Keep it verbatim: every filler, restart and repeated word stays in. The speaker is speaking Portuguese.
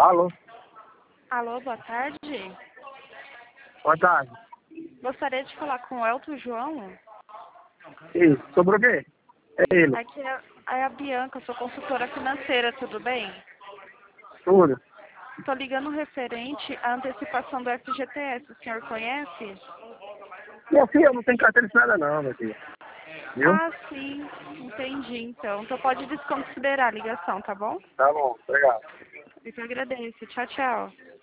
Alô? Alô, boa tarde. Boa tarde. Gostaria de falar com o Elton João. Isso, sobre o quê? É ele. Aqui é, é a Bianca, sou consultora financeira, tudo bem? Tudo. Estou ligando referente à antecipação do F G T S, o senhor conhece? Minha filha, eu não tenho carteira de nada não, meu filho. Viu? Ah, sim, entendi então. Então pode desconsiderar a ligação, tá bom? Tá bom, obrigado. Eu que agradeço. Tchau, tchau.